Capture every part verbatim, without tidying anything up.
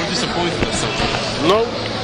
were disappointed or something? No.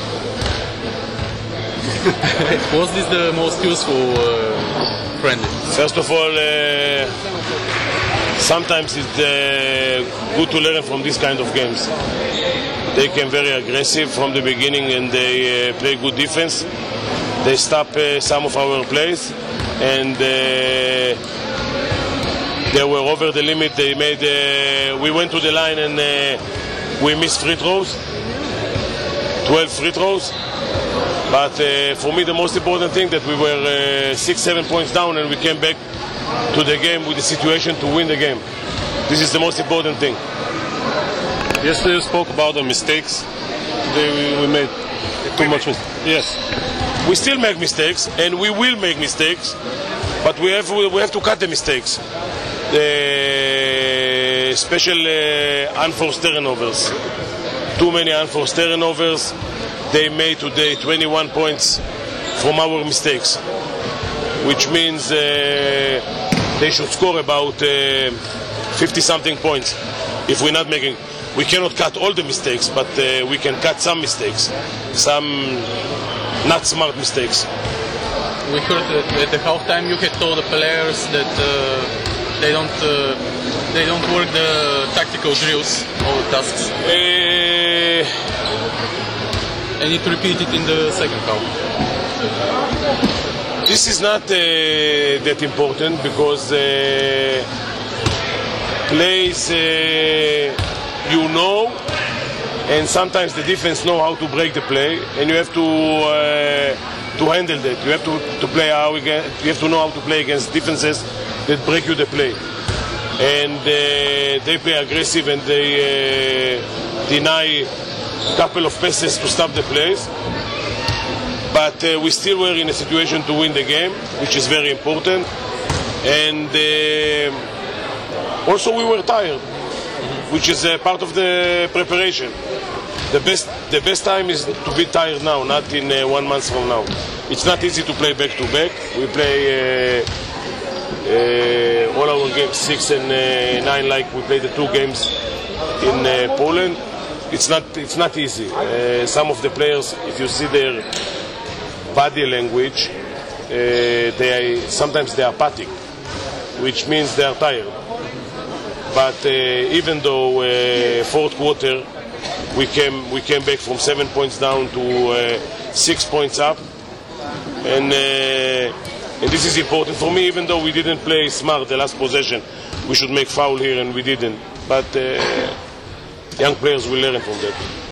Was this the most useful uh, friendly? First of all, uh, sometimes it's uh, good to learn from this kind of games. They came very aggressive from the beginning and they uh, play good defense. They stop uh, some of our plays and uh, they were over the limit. They made. Uh, we went to the line and uh, we missed free throws, twelve free throws. But uh, for me, the most important thing that we were uh, six, seven points down and we came back to the game with the situation to win the game. This is the most important thing. Yesterday you spoke about the mistakes. Today we, we made too much mistakes. Yes. We still make mistakes and we will make mistakes, but we have we have to cut the mistakes. The special uh, unforced turnovers. Too many unforced turnovers. They made today twenty-one points from our mistakes, which means uh, they should score about fifty something uh, points. If we're not making, we cannot cut all the mistakes, but uh, we can cut some mistakes, some not smart mistakes. We heard that at the halftime you had told the players that uh, they don't uh, they don't work the tactical drills or tasks. Uh, I need to repeat it in the second half. This is not uh, that important because uh, plays uh, you know, and sometimes the defense know how to break the play, and you have to uh, to handle that. You have to, to play how against, you have to know how to play against defenses that break you the play, and uh, they play aggressive and they uh, deny a couple of passes to stop the plays, but uh, we still were in a situation to win the game, which is very important, and uh, also we were tired, which is uh, part of the preparation. The best, the best time is to be tired now, not in uh, one month from now. It's not easy to play back to back. We play uh, uh, all our games, six and uh, nine, like we played the two games in uh, Poland. It's not, it's not easy. Uh, some of the players, if you see their body language, uh, they are, sometimes they are apathic, which means they are tired. But uh, even though uh, fourth quarter we came, we came back from seven points down to uh, six points up, and, uh, and this is important for me. Even though we didn't play smart the last possession, we should make foul here and we didn't. But. Uh, Young players will learn from that.